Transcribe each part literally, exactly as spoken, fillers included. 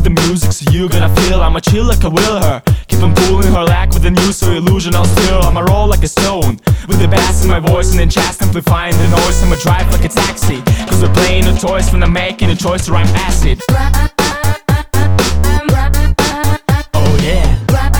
the music, so you gonna feel I'ma chill like I will her. Keep on pulling her lack with a new so illusion I'll still I'ma roll like a stone with the bass in my voice and then chest amplifying the noise. I'ma drive like a taxi, cause we're playing no toys when I'm making a choice to rhyme acid. Oh yeah.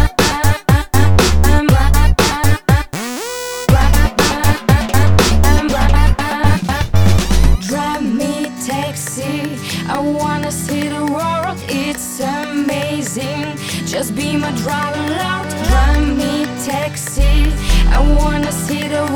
Drive me taxi, I wanna see the world, it's amazing. Just be my driver, Lord. Drive me taxi, I wanna see the